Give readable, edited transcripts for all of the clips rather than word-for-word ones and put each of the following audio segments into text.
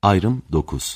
Ayrım 9.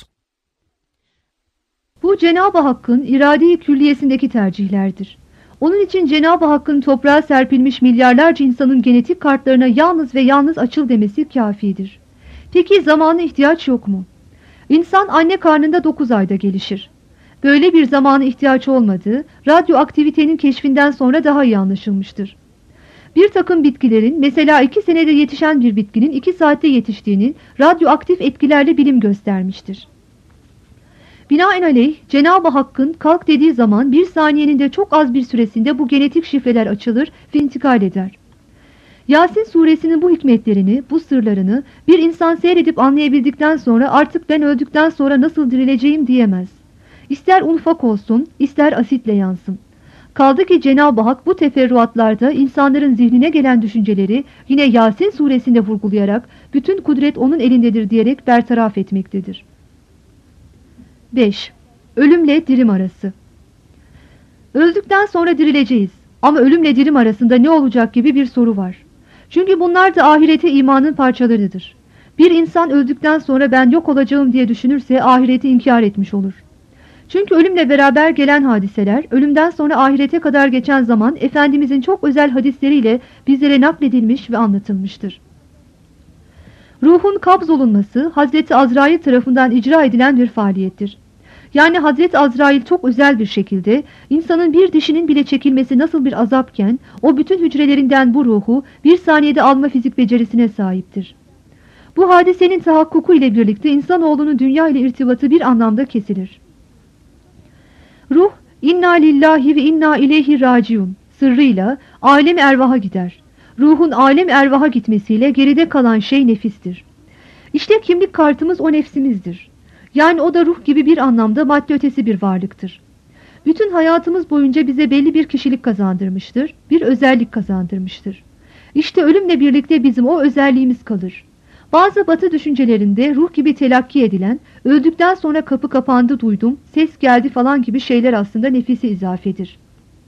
Bu Cenab-ı Hakk'ın irade-i külliyesindeki tercihlerdir. Onun için Cenab-ı Hakk'ın toprağa serpilmiş milyarlarca insanın genetik kartlarına yalnız ve yalnız açıl demesi kafidir. Peki zamana ihtiyaç yok mu? İnsan anne karnında 9 ayda gelişir. Böyle bir zamana ihtiyaç olmadığı, radyoaktivitenin keşfinden sonra daha iyi anlaşılmıştır. Bir takım bitkilerin, mesela 2 senede yetişen bir bitkinin 2 saatte yetiştiğini radyoaktif etkilerle bilim göstermiştir. Binaenaleyh Cenab-ı Hakk'ın kalk dediği zaman bir saniyenin de çok az bir süresinde bu genetik şifreler açılır ve intikal eder. Yasin suresinin bu hikmetlerini, bu sırlarını bir insan seyredip anlayabildikten sonra artık ben öldükten sonra nasıl dirileceğim diyemez. İster ufak olsun, ister asitle yansın. Kaldı ki Cenab-ı Hak bu teferruatlarda insanların zihnine gelen düşünceleri yine Yasin suresinde vurgulayarak bütün kudret onun elindedir diyerek bertaraf etmektedir. 5. Ölümle dirim arası. Öldükten sonra dirileceğiz ama ölümle dirim arasında ne olacak gibi bir soru var. Çünkü bunlar da ahirete imanın parçalarıdır. Bir insan öldükten sonra ben yok olacağım diye düşünürse ahireti inkar etmiş olur. Çünkü ölümle beraber gelen hadiseler, ölümden sonra ahirete kadar geçen zaman Efendimizin çok özel hadisleriyle bizlere nakledilmiş ve anlatılmıştır. Ruhun kabz olunması Hazreti Azrail tarafından icra edilen bir faaliyettir. Yani Hazreti Azrail çok özel bir şekilde insanın bir dişinin bile çekilmesi nasıl bir azapken o bütün hücrelerinden bu ruhu bir saniyede alma fizik becerisine sahiptir. Bu hadisenin tahakkuku ile birlikte insanoğlunun dünya ile irtibatı bir anlamda kesilir. Ruh inna lillahi ve inna ileyhi raciun sırrıyla alem ervaha gider. Ruhun alem ervaha gitmesiyle geride kalan şey nefistir. İşte kimlik kartımız o nefsimizdir. Yani o da ruh gibi bir anlamda madde ötesi bir varlıktır. Bütün hayatımız boyunca bize belli bir kişilik kazandırmıştır, bir özellik kazandırmıştır. İşte ölümle birlikte bizim o özelliğimiz kalır. Bazı batı düşüncelerinde ruh gibi telakki edilen, öldükten sonra kapı kapandı duydum, ses geldi falan gibi şeyler aslında nefisi izafedir.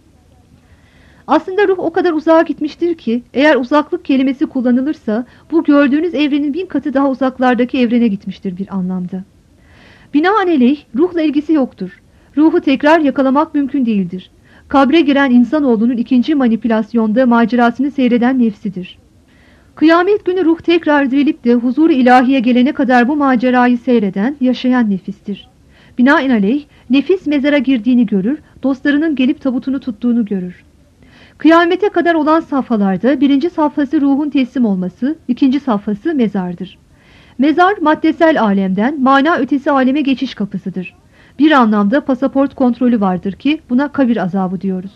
Aslında ruh o kadar uzağa gitmiştir ki, eğer uzaklık kelimesi kullanılırsa, bu gördüğünüz evrenin 1000 katı daha uzaklardaki evrene gitmiştir bir anlamda. Binaenaleyh ruhla ilgisi yoktur. Ruhu tekrar yakalamak mümkün değildir. Kabre giren insanoğlunun ikinci manipülasyonda macerasını seyreden nefsidir. Kıyamet günü ruh tekrar dirilip de huzur-u ilahiye gelene kadar bu macerayı seyreden, yaşayan nefistir. Binaenaleyh nefis mezara girdiğini görür, dostlarının gelip tabutunu tuttuğunu görür. Kıyamete kadar olan safhalarda birinci safhası ruhun teslim olması, ikinci safhası mezardır. Mezar maddesel alemden mana ötesi aleme geçiş kapısıdır. Bir anlamda pasaport kontrolü vardır ki buna kabir azabı diyoruz.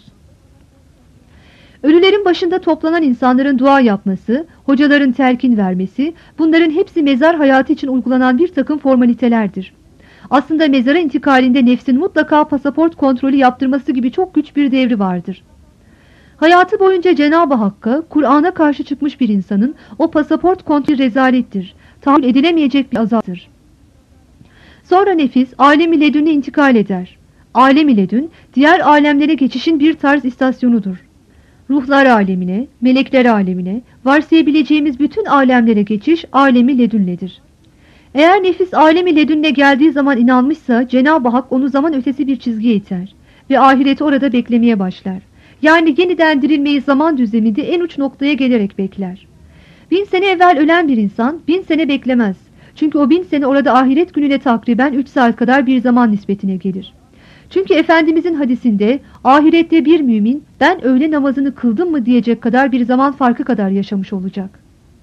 Ölülerin başında toplanan insanların dua yapması, hocaların telkin vermesi, bunların hepsi mezar hayatı için uygulanan bir takım formalitelerdir. Aslında mezara intikalinde nefsin mutlaka pasaport kontrolü yaptırması gibi çok güç bir devri vardır. Hayatı boyunca Cenab-ı Hakk'a, Kur'an'a karşı çıkmış bir insanın o pasaport kontrolü rezalettir, tahammül edilemeyecek bir azaptır. Sonra nefis alem-i ledüne intikal eder. Alem-i ledün, diğer alemlere geçişin bir tarz istasyonudur. Ruhlar alemine, melekler alemine, varsayabileceğimiz bütün alemlere geçiş alem-i ledünledir. Eğer nefis alem-i ledünle geldiği zaman inanmışsa Cenab-ı Hak onu zaman ötesi bir çizgiye iter ve ahireti orada beklemeye başlar. Yani yeniden dirilmeyi zaman düzleminde en uç noktaya gelerek bekler. 1000 sene evvel ölen bir insan 1000 sene beklemez. Çünkü o 1000 sene orada ahiret gününe takriben 3 saat kadar bir zaman nispetine gelir. Çünkü Efendimizin hadisinde ahirette bir mümin ben öğle namazını kıldım mı diyecek kadar bir zaman farkı kadar yaşamış olacak.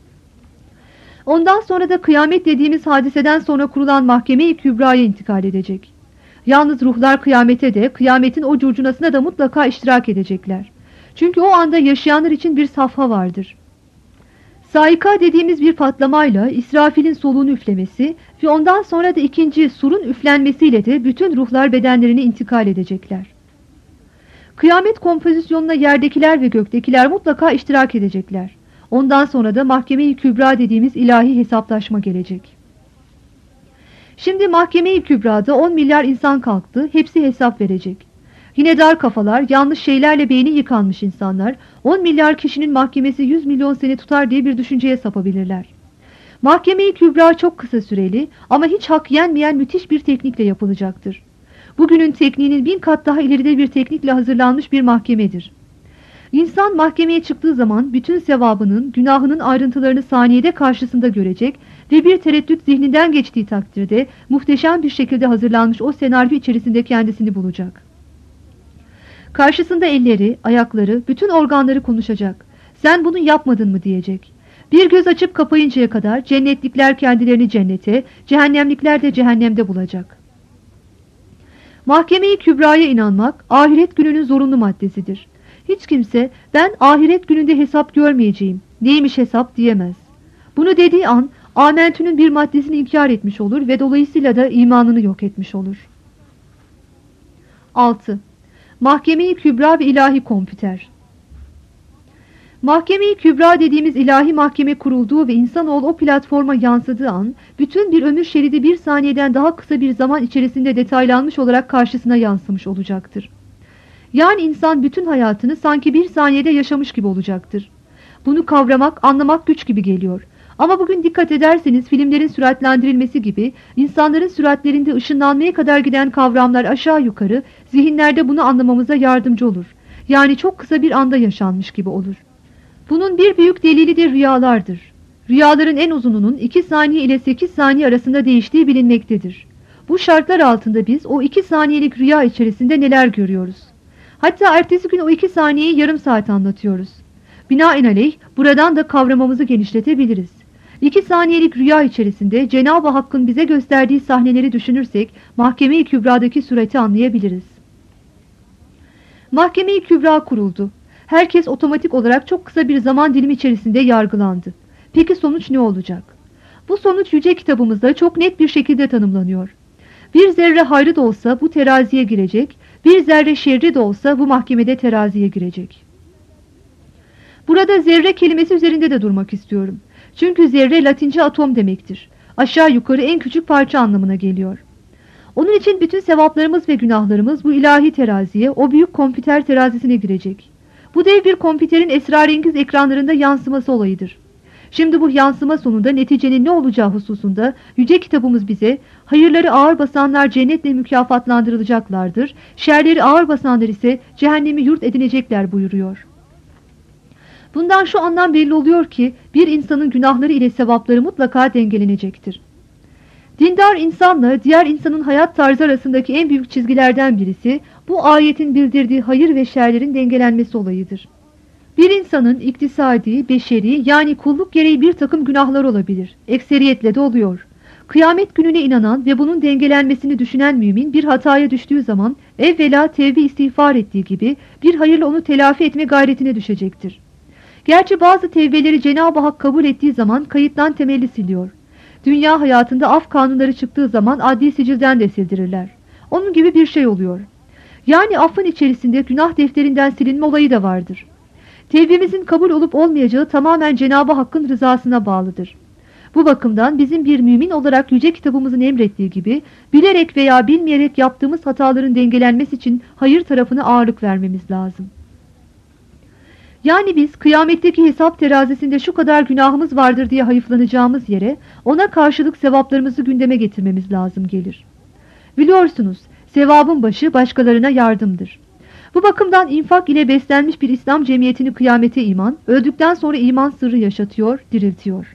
Ondan sonra da kıyamet dediğimiz hadiseden sonra kurulan mahkeme-i kübraya intikal edecek. Yalnız ruhlar kıyamete de kıyametin o curcunasına da mutlaka iştirak edecekler. Çünkü o anda yaşayanlar için bir safha vardır. Saika dediğimiz bir patlamayla İsrafil'in soluğunu üflemesi ve ondan sonra da ikinci surun üflenmesiyle de bütün ruhlar bedenlerine intikal edecekler. Kıyamet kompozisyonuna yerdekiler ve göktekiler mutlaka iştirak edecekler. Ondan sonra da mahkeme-i kübra dediğimiz ilahi hesaplaşma gelecek. Şimdi mahkeme-i kübrada 10 milyar insan kalktı, hepsi hesap verecek. Yine dar kafalar, yanlış şeylerle beyni yıkanmış insanlar, 10 milyar kişinin mahkemesi 100 milyon sene tutar diye bir düşünceye sapabilirler. Mahkeme-i Kübra çok kısa süreli ama hiç hak yenmeyen müthiş bir teknikle yapılacaktır. Bugünün tekniğinin 1000 kat daha ileride bir teknikle hazırlanmış bir mahkemedir. İnsan mahkemeye çıktığı zaman bütün sevabının, günahının ayrıntılarını saniyede karşısında görecek ve bir tereddüt zihninden geçtiği takdirde muhteşem bir şekilde hazırlanmış o senaryo içerisinde kendisini bulacak. Karşısında elleri, ayakları, bütün organları konuşacak. Sen bunu yapmadın mı diyecek. Bir göz açıp kapayıncaya kadar cennetlikler kendilerini cennete, cehennemlikler de cehennemde bulacak. Mahkeme-i Kübra'ya inanmak, ahiret gününün zorunlu maddesidir. Hiç kimse, ben ahiret gününde hesap görmeyeceğim, neymiş hesap diyemez. Bunu dediği an, amentünün bir maddesini inkar etmiş olur ve dolayısıyla da imanını yok etmiş olur. 6. Mahkeme-i Kübra ve ilahi kompüter. Mahkeme-i Kübra dediğimiz ilahi mahkeme kurulduğu ve insanoğlu o platforma yansıdığı an, bütün bir ömür şeridi bir saniyeden daha kısa bir zaman içerisinde detaylanmış olarak karşısına yansımış olacaktır. Yani insan bütün hayatını sanki bir saniyede yaşamış gibi olacaktır. Bunu kavramak, anlamak güç gibi geliyor. Ama bugün dikkat ederseniz filmlerin süratlendirilmesi gibi insanların süratlerinde ışınlanmaya kadar giden kavramlar aşağı yukarı zihinlerde bunu anlamamıza yardımcı olur. Yani çok kısa bir anda yaşanmış gibi olur. Bunun bir büyük delili de rüyalardır. Rüyaların en uzununun 2 saniye ile 8 saniye arasında değiştiği bilinmektedir. Bu şartlar altında biz o 2 saniyelik rüya içerisinde neler görüyoruz? Hatta ertesi gün o 2 saniyeyi yarım saat anlatıyoruz. Binaenaleyh buradan da kavramamızı genişletebiliriz. 2 saniyelik rüya içerisinde Cenab-ı Hakk'ın bize gösterdiği sahneleri düşünürsek Mahkeme-i Kübra'daki sureti anlayabiliriz. Mahkeme-i Kübra kuruldu. Herkes otomatik olarak çok kısa bir zaman dilimi içerisinde yargılandı. Peki sonuç ne olacak? Bu sonuç yüce kitabımızda çok net bir şekilde tanımlanıyor. Bir zerre hayrı da olsa bu teraziye girecek, bir zerre şerri de olsa bu mahkemede teraziye girecek. Burada zerre kelimesi üzerinde de durmak istiyorum. Çünkü zerre Latince atom demektir. Aşağı yukarı en küçük parça anlamına geliyor. Onun için bütün sevaplarımız ve günahlarımız bu ilahi teraziye, o büyük kompüter terazisine girecek. Bu dev bir kompüterin esrarengiz ekranlarında yansıması olayıdır. Şimdi bu yansıma sonunda neticenin ne olacağı hususunda yüce kitabımız bize hayırları ağır basanlar cennetle mükafatlandırılacaklardır, şerleri ağır basanlar ise cehennemi yurt edinecekler buyuruyor. Bundan şu anlam belli oluyor ki bir insanın günahları ile sevapları mutlaka dengelenecektir. Dindar insanla diğer insanın hayat tarzı arasındaki en büyük çizgilerden birisi bu ayetin bildirdiği hayır ve şerlerin dengelenmesi olayıdır. Bir insanın iktisadi, beşeri yani kulluk gereği bir takım günahlar olabilir. Ekseriyetle de oluyor. Kıyamet gününe inanan ve bunun dengelenmesini düşünen mümin bir hataya düştüğü zaman evvela tevbe istiğfar ettiği gibi bir hayırla onu telafi etme gayretine düşecektir. Gerçi bazı tevbeleri Cenab-ı Hak kabul ettiği zaman kayıttan temelli siliyor. Dünya hayatında af kanunları çıktığı zaman adli sicilden de sildirirler. Onun gibi bir şey oluyor. Yani affın içerisinde günah defterinden silinme olayı da vardır. Tevbemizin kabul olup olmayacağı tamamen Cenab-ı Hakk'ın rızasına bağlıdır. Bu bakımdan bizim bir mümin olarak yüce kitabımızın emrettiği gibi bilerek veya bilmeyerek yaptığımız hataların dengelenmesi için hayır tarafına ağırlık vermemiz lazım. Yani biz kıyametteki hesap terazisinde şu kadar günahımız vardır diye hayıflanacağımız yere ona karşılık sevaplarımızı gündeme getirmemiz lazım gelir. Biliyorsunuz sevabın başı başkalarına yardımdır. Bu bakımdan infak ile beslenmiş bir İslam cemiyetini kıyamete iman, öldükten sonra iman sırrı yaşatıyor, diriltiyor.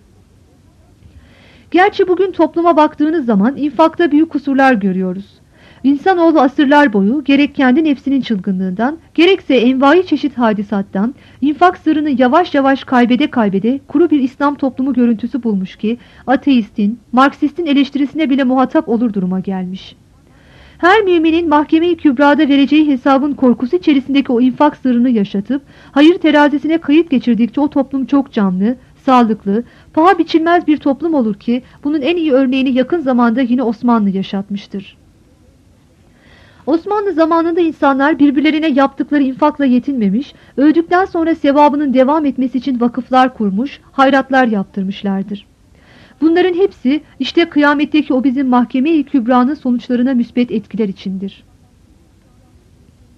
Gerçi bugün topluma baktığınız zaman infakta büyük kusurlar görüyoruz. İnsanoğlu asırlar boyu gerek kendi nefsinin çılgınlığından, gerekse envai çeşit hadisattan, infak sırrını yavaş yavaş kaybede kuru bir İslam toplumu görüntüsü bulmuş ki, ateistin, Marksistin eleştirisine bile muhatap olur duruma gelmiş. Her müminin Mahkeme-i Kübra'da vereceği hesabın korkusu içerisindeki o infak sırrını yaşatıp, hayır terazisine kayıt geçirdikçe o toplum çok canlı, sağlıklı, paha biçilmez bir toplum olur ki, bunun en iyi örneğini yakın zamanda yine Osmanlı yaşatmıştır. Osmanlı zamanında insanlar birbirlerine yaptıkları infakla yetinmemiş, öldükten sonra sevabının devam etmesi için vakıflar kurmuş, hayratlar yaptırmışlardır. Bunların hepsi işte kıyametteki o bizim Mahkeme-i Kübra'nın sonuçlarına müsbet etkiler içindir.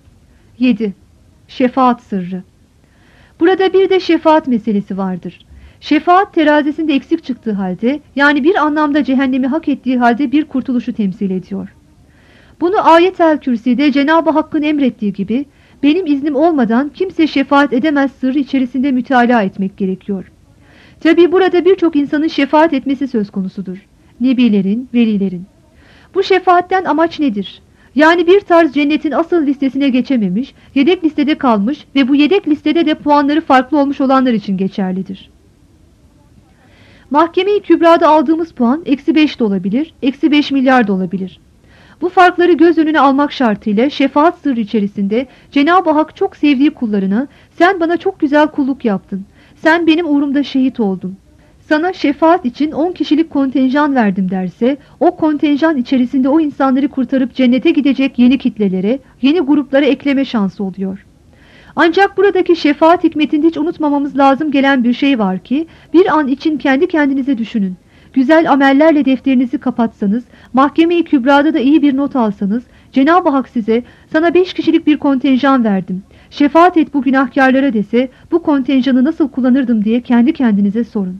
7. Şefaat sırrı. Burada bir de şefaat meselesi vardır. Şefaat terazisinde eksik çıktığı halde, yani bir anlamda cehennemi hak ettiği halde bir kurtuluşu temsil ediyor. Bunu Ayet-el Kürsi'de Cenab-ı Hakk'ın emrettiği gibi, benim iznim olmadan kimse şefaat edemez sırrı içerisinde mütalaa etmek gerekiyor. Tabi burada birçok insanın şefaat etmesi söz konusudur. Nebilerin, velilerin. Bu şefaatten amaç nedir? Yani bir tarz cennetin asıl listesine geçememiş, yedek listede kalmış ve bu yedek listede de puanları farklı olmuş olanlar için geçerlidir. Mahkeme-i Kübra'da aldığımız puan -5 de olabilir, -5 milyar da olabilir. Bu farkları göz önüne almak şartıyla şefaat sırrı içerisinde Cenab-ı Hak çok sevdiği kullarına sen bana çok güzel kulluk yaptın, sen benim uğrumda şehit oldun, sana şefaat için 10 kişilik kontenjan verdim derse o kontenjan içerisinde o insanları kurtarıp cennete gidecek yeni kitlelere, yeni gruplara ekleme şansı oluyor. Ancak buradaki şefaat hikmetinde hiç unutmamamız lazım gelen bir şey var ki bir an için kendi kendinize düşünün. Güzel amellerle defterinizi kapatsanız, mahkeme-i kübrada da iyi bir not alsanız, Cenab-ı Hak size sana 5 kişilik bir kontenjan verdim, şefaat et bu günahkarlara dese bu kontenjanı nasıl kullanırdım diye kendi kendinize sorun.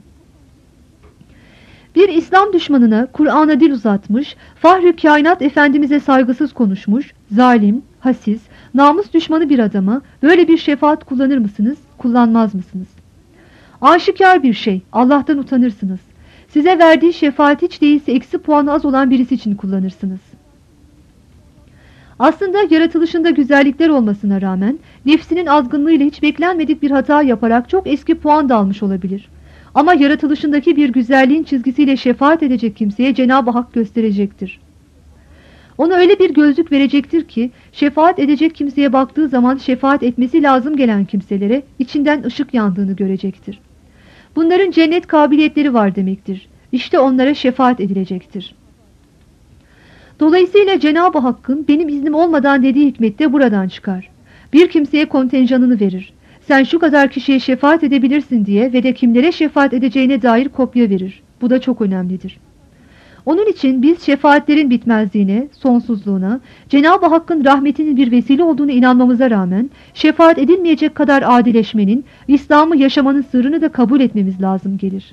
Bir İslam düşmanına Kur'an'a dil uzatmış, Fahri Kainat Efendimiz'e saygısız konuşmuş, zalim, hasis, namus düşmanı bir adama böyle bir şefaat kullanır mısınız, kullanmaz mısınız? Aşikar bir şey, Allah'tan utanırsınız. Size verdiği şefaat hiç değilse eksi puanı az olan birisi için kullanırsınız. Aslında yaratılışında güzellikler olmasına rağmen nefsinin azgınlığıyla hiç beklenmedik bir hata yaparak çok eski puan da almış olabilir. Ama yaratılışındaki bir güzelliğin çizgisiyle şefaat edecek kimseye Cenab-ı Hak gösterecektir. Ona öyle bir gözlük verecektir ki şefaat edecek kimseye baktığı zaman şefaat etmesi lazım gelen kimselere içinden ışık yandığını görecektir. Bunların cennet kabiliyetleri var demektir. İşte onlara şefaat edilecektir. Dolayısıyla Cenab-ı Hakk'ın benim iznim olmadan dediği hikmet de buradan çıkar. Bir kimseye kontenjanını verir. Sen şu kadar kişiye şefaat edebilirsin diye ve de kimlere şefaat edeceğine dair kopya verir. Bu da çok önemlidir. Onun için biz şefaatlerin bitmezliğine, sonsuzluğuna, Cenab-ı Hakk'ın rahmetinin bir vesile olduğunu inanmamıza rağmen şefaat edilmeyecek kadar adileşmenin, İslam'ı yaşamanın sırrını da kabul etmemiz lazım gelir.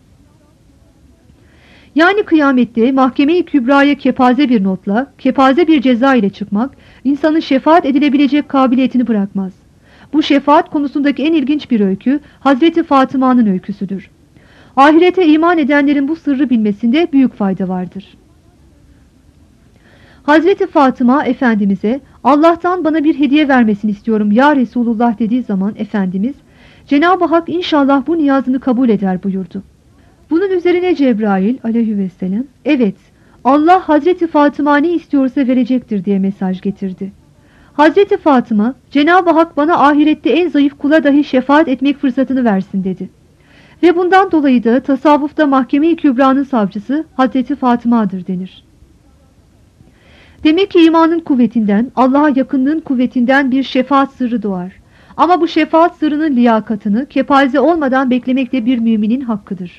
Yani kıyamette mahkeme-i kübraya kepaze bir notla, kepaze bir ceza ile çıkmak, insanın şefaat edilebilecek kabiliyetini bırakmaz. Bu şefaat konusundaki en ilginç bir öykü, Hazreti Fatıma'nın öyküsüdür. Ahirete iman edenlerin bu sırrı bilmesinde büyük fayda vardır. Hazreti Fatıma Efendimiz'e Allah'tan bana bir hediye vermesini istiyorum ya Resulullah dediği zaman Efendimiz, Cenab-ı Hak inşallah bu niyazını kabul eder buyurdu. Bunun üzerine Cebrail aleyhisselam, evet Allah Hazreti Fatıma ne istiyorsa verecektir diye mesaj getirdi. Hazreti Fatıma, Cenab-ı Hak bana ahirette en zayıf kula dahi şefaat etmek fırsatını versin dedi. Ve bundan dolayı da tasavvufta mahkeme-i kübranın savcısı Hazreti Fatıma'dır denir. Demek ki imanın kuvvetinden, Allah'a yakınlığın kuvvetinden bir şefaat sırrı doğar. Ama bu şefaat sırrının liyakatını kepaze olmadan beklemek de bir müminin hakkıdır.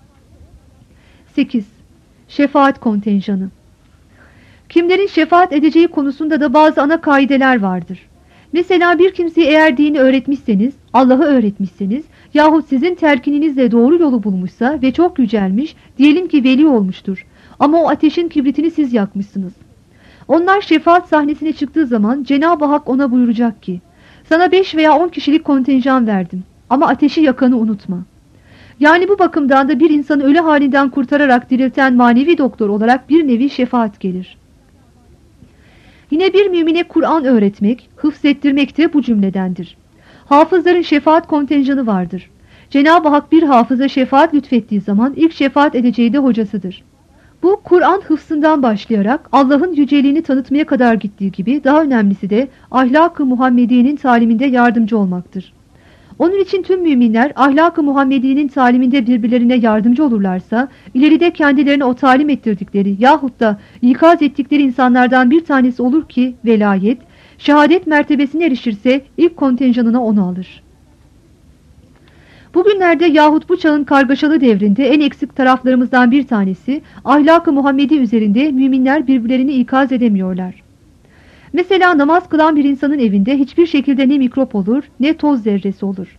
8. Şefaat kontenjanı. Kimlerin şefaat edeceği konusunda da bazı ana kaideler vardır. Mesela bir kimseye eğer dini öğretmişseniz, Allah'ı öğretmişseniz yahut sizin telkininizle doğru yolu bulmuşsa ve çok yücelmiş, diyelim ki veli olmuştur. Ama o ateşin kibritini siz yakmışsınız. Onlar şefaat sahnesine çıktığı zaman Cenab-ı Hak ona buyuracak ki, sana 5 veya 10 kişilik kontenjan verdim ama ateşi yakanı unutma. Yani bu bakımdan da bir insanı ölü halinden kurtararak dirilten manevi doktor olarak bir nevi şefaat gelir. Yine bir mümine Kur'an öğretmek, hıfzettirmek de bu cümledendir. Hafızların şefaat kontenjanı vardır. Cenab-ı Hak bir hafıza şefaat lütfettiği zaman ilk şefaat edeceği de hocasıdır. Bu Kur'an hıfzından başlayarak Allah'ın yüceliğini tanıtmaya kadar gittiği gibi daha önemlisi de ahlak-ı Muhammediye'nin taliminde yardımcı olmaktır. Onun için tüm müminler ahlak-ı Muhammediye'nin taliminde birbirlerine yardımcı olurlarsa, ileride kendilerine o talim ettirdikleri yahut da ikaz ettikleri insanlardan bir tanesi olur ki velayet, şehadet mertebesine erişirse ilk kontenjanına onu alır. Bugünlerde yahut bu çağın kargaşalı devrinde en eksik taraflarımızdan bir tanesi, ahlak-ı Muhammedi üzerinde müminler birbirlerini ikaz edemiyorlar. Mesela namaz kılan bir insanın evinde hiçbir şekilde ne mikrop olur ne toz zerresi olur.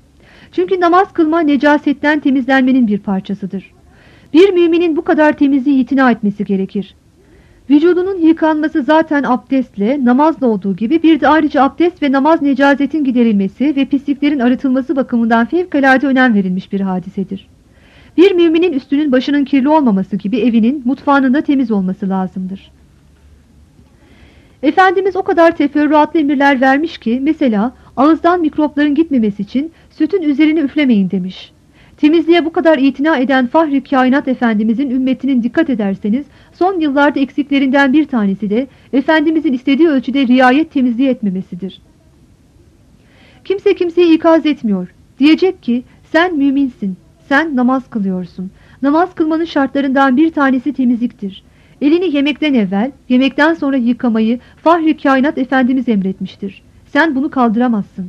Çünkü namaz kılma necasetten temizlenmenin bir parçasıdır. Bir müminin bu kadar temizliği itina etmesi gerekir. Vücudunun yıkanması zaten abdestle, namazla olduğu gibi bir de ayrıca abdest ve namaz necasetin giderilmesi ve pisliklerin arıtılması bakımından fevkalade önem verilmiş bir hadisedir. Bir müminin üstünün başının kirli olmaması gibi evinin, mutfağının da temiz olması lazımdır. Efendimiz o kadar teferruatlı emirler vermiş ki, mesela ağızdan mikropların gitmemesi için sütün üzerine üflemeyin demiş. Temizliğe bu kadar itina eden Fahri Kainat Efendimizin ümmetinin dikkat ederseniz, son yıllarda eksiklerinden bir tanesi de Efendimizin istediği ölçüde riayet temizliği etmemesidir. Kimse kimseyi ikaz etmiyor. Diyecek ki, sen müminsin, sen namaz kılıyorsun. Namaz kılmanın şartlarından bir tanesi temizliktir. Elini yemekten evvel, yemekten sonra yıkamayı Fahri Kainat Efendimiz emretmiştir. Sen bunu kaldıramazsın.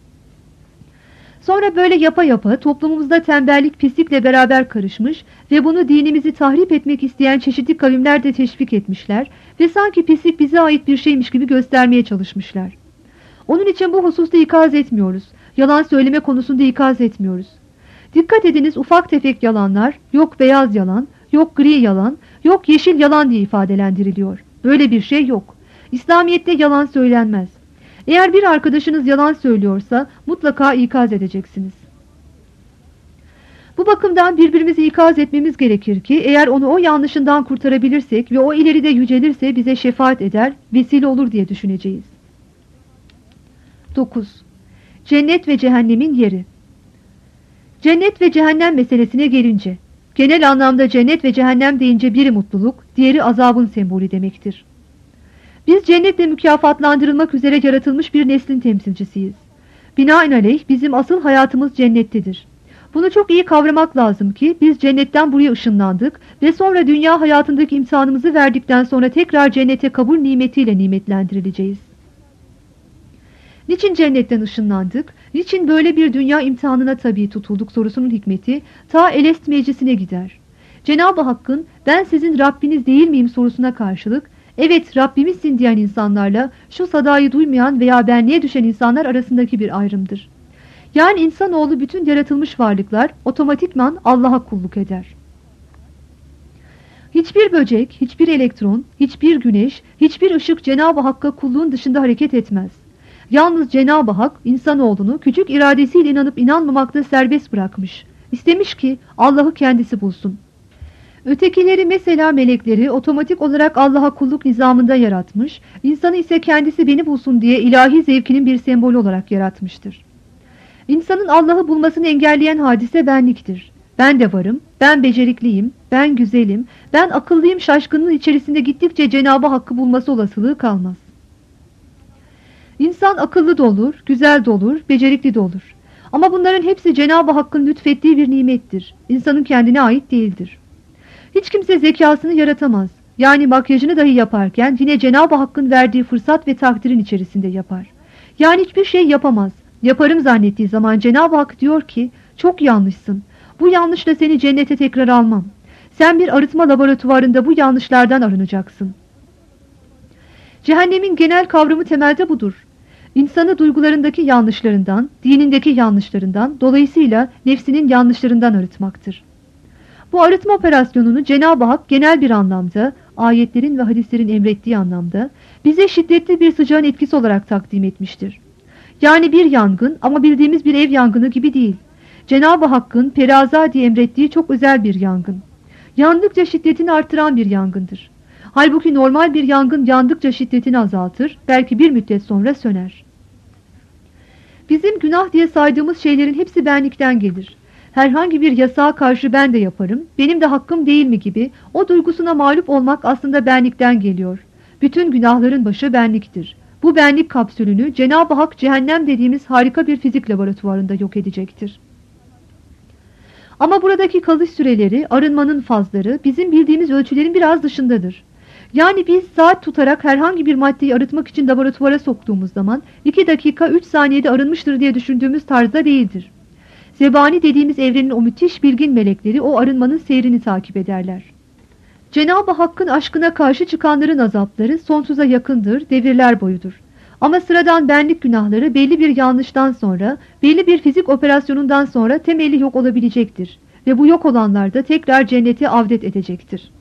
Sonra böyle yapa yapa toplumumuzda tembellik pislikle beraber karışmış ve bunu dinimizi tahrip etmek isteyen çeşitli kavimler de teşvik etmişler ve sanki pislik bize ait bir şeymiş gibi göstermeye çalışmışlar. Onun için bu hususta ikaz etmiyoruz. Yalan söyleme konusunda ikaz etmiyoruz. Dikkat ediniz, ufak tefek yalanlar, yok beyaz yalan, yok gri yalan, yok yeşil yalan diye ifadelendiriliyor. Böyle bir şey yok. İslamiyet'te yalan söylenmez. Eğer bir arkadaşınız yalan söylüyorsa mutlaka ikaz edeceksiniz. Bu bakımdan birbirimizi ikaz etmemiz gerekir ki eğer onu o yanlışından kurtarabilirsek ve o ileride yücelirse bize şefaat eder, vesile olur diye düşüneceğiz. 9. Cennet ve cehennemin yeri. Cennet ve cehennem meselesine gelince, genel anlamda cennet ve cehennem deyince biri mutluluk, diğeri azabın sembolü demektir. Biz cennetle mükafatlandırılmak üzere yaratılmış bir neslin temsilcisiyiz. Binaenaleyh bizim asıl hayatımız cennettedir. Bunu çok iyi kavramak lazım ki biz cennetten buraya ışınlandık ve sonra dünya hayatındaki imtihanımızı verdikten sonra tekrar cennete kabul nimetiyle nimetlendirileceğiz. Niçin cennetten ışınlandık? Niçin böyle bir dünya imtihanına tabi tutulduk sorusunun hikmeti ta Elest meclisine gider. Cenab-ı Hakk'ın ben sizin Rabbiniz değil miyim sorusuna karşılık evet Rabbimizsin diyen insanlarla şu sadayı duymayan veya benliğe düşen insanlar arasındaki bir ayrımdır. Yani insanoğlu bütün yaratılmış varlıklar otomatikman Allah'a kulluk eder. Hiçbir böcek, hiçbir elektron, hiçbir güneş, hiçbir ışık Cenab-ı Hakk'a kulluğun dışında hareket etmez. Yalnız Cenab-ı Hak insanoğlunu küçük iradesiyle inanıp inanmamakta serbest bırakmış. İstemiş ki Allah'ı kendisi bulsun. Ötekileri mesela melekleri otomatik olarak Allah'a kulluk nizamında yaratmış, insanı ise kendisi beni bulsun diye ilahi zevkinin bir sembolü olarak yaratmıştır. İnsanın Allah'ı bulmasını engelleyen hadise benliktir. Ben de varım, ben becerikliyim, ben güzelim, ben akıllıyım şaşkınlığın içerisinde gittikçe Cenab-ı Hakk'ı bulması olasılığı kalmaz. İnsan akıllı da olur, güzel de olur, becerikli de olur. Ama bunların hepsi Cenab-ı Hakk'ın lütfettiği bir nimettir. İnsanın kendine ait değildir. Hiç kimse zekasını yaratamaz. Yani makyajını dahi yaparken yine Cenab-ı Hakk'ın verdiği fırsat ve takdirin içerisinde yapar. Yani hiçbir şey yapamaz. Yaparım zannettiği zaman Cenab-ı Hak diyor ki çok yanlışsın. Bu yanlışla seni cennete tekrar almam. Sen bir arıtma laboratuvarında bu yanlışlardan arınacaksın. Cehennemin genel kavramı temelde budur. İnsanı duygularındaki yanlışlarından, dinindeki yanlışlarından, dolayısıyla nefsinin yanlışlarından arıtmaktır. Bu arıtma operasyonunu Cenab-ı Hak genel bir anlamda, ayetlerin ve hadislerin emrettiği anlamda, bize şiddetli bir sıcağın etkisi olarak takdim etmiştir. Yani bir yangın ama bildiğimiz bir ev yangını gibi değil. Cenab-ı Hakk'ın Peraza diye emrettiği çok özel bir yangın. Yandıkça şiddetini artıran bir yangındır. Halbuki normal bir yangın yandıkça şiddetini azaltır, belki bir müddet sonra söner. Bizim günah diye saydığımız şeylerin hepsi benlikten gelir. Herhangi bir yasağa karşı ben de yaparım, benim de hakkım değil mi gibi o duygusuna mağlup olmak aslında benlikten geliyor. Bütün günahların başı benliktir. Bu benlik kapsülünü Cenab-ı Hak cehennem dediğimiz harika bir fizik laboratuvarında yok edecektir. Ama buradaki kalış süreleri, arınmanın fazları bizim bildiğimiz ölçülerin biraz dışındadır. Yani biz saat tutarak herhangi bir maddeyi arıtmak için laboratuvara soktuğumuz zaman 2 dakika 3 saniyede arınmıştır diye düşündüğümüz tarzda değildir. Zebani dediğimiz evrenin o müthiş bilgin melekleri o arınmanın seyrini takip ederler. Cenab-ı Hakk'ın aşkına karşı çıkanların azapları sonsuza yakındır, devirler boyudur. Ama sıradan benlik günahları belli bir yanlıştan sonra, belli bir fizik operasyonundan sonra temelli yok olabilecektir. Ve bu yok olanlar da tekrar cenneti avdet edecektir.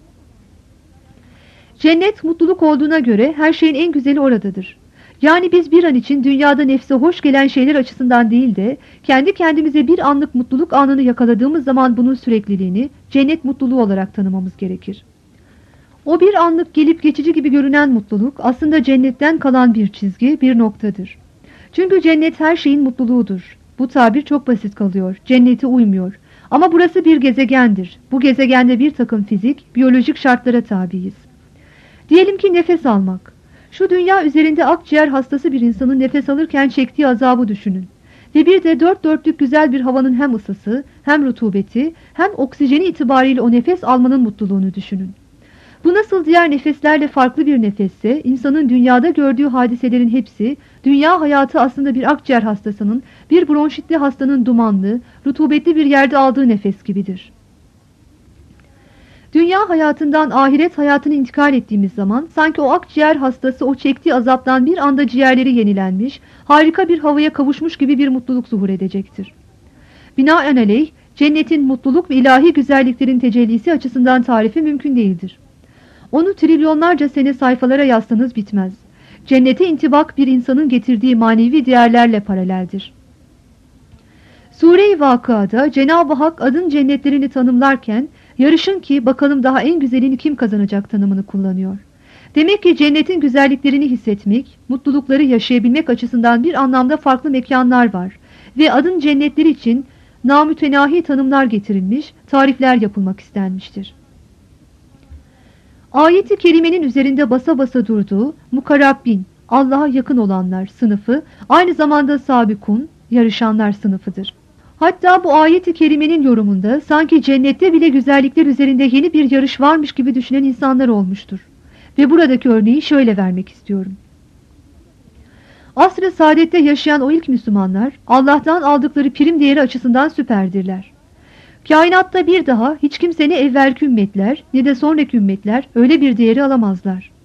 Cennet mutluluk olduğuna göre her şeyin en güzeli oradadır. Yani biz bir an için dünyada nefse hoş gelen şeyler açısından değil de kendi kendimize bir anlık mutluluk anını yakaladığımız zaman bunun sürekliliğini cennet mutluluğu olarak tanımamız gerekir. O bir anlık gelip geçici gibi görünen mutluluk aslında cennetten kalan bir çizgi, bir noktadır. Çünkü cennet her şeyin mutluluğudur. Bu tabir çok basit kalıyor, cennete uymuyor. Ama burası bir gezegendir. Bu gezegende bir takım fizik, biyolojik şartlara tabiiz. Diyelim ki nefes almak. Şu dünya üzerinde akciğer hastası bir insanın nefes alırken çektiği azabı düşünün. Ve bir de dört dörtlük güzel bir havanın hem ısısı, hem rutubeti, hem oksijeni itibariyle o nefes almanın mutluluğunu düşünün. Bu nasıl diğer nefeslerle farklı bir nefesse, insanın dünyada gördüğü hadiselerin hepsi, dünya hayatı aslında bir akciğer hastasının, bir bronşitli hastanın dumanlı, rutubetli bir yerde aldığı nefes gibidir. Dünya hayatından ahiret hayatına intikal ettiğimiz zaman, sanki o akciğer hastası o çektiği azaptan bir anda ciğerleri yenilenmiş, harika bir havaya kavuşmuş gibi bir mutluluk zuhur edecektir. Binaenaleyh, cennetin mutluluk ve ilahi güzelliklerin tecellisi açısından tarifi mümkün değildir. Onu trilyonlarca sene sayfalara yazsanız bitmez. Cennete intibak bir insanın getirdiği manevi değerlerle paraleldir. Sure-i Vakıa'da Cenab-ı Hak adın cennetlerini tanımlarken, yarışın ki bakalım daha en güzelini kim kazanacak tanımını kullanıyor. Demek ki cennetin güzelliklerini hissetmek, mutlulukları yaşayabilmek açısından bir anlamda farklı mekanlar var. Ve adın cennetleri için namütenahi tanımlar getirilmiş, tarifler yapılmak istenmiştir. Ayet-i kerimenin üzerinde basa basa durduğu mukarrabbin, Allah'a yakın olanlar sınıfı, aynı zamanda sabikun, yarışanlar sınıfıdır. Hatta bu ayet-i kerimenin yorumunda sanki cennette bile güzellikler üzerinde yeni bir yarış varmış gibi düşünen insanlar olmuştur. Ve buradaki örneği şöyle vermek istiyorum. Asr-ı saadette yaşayan o ilk Müslümanlar, Allah'tan aldıkları prim değeri açısından süperdirler. Kainatta bir daha hiç kimse ne evvelki ümmetler ne de sonraki ümmetler öyle bir değeri alamazlar.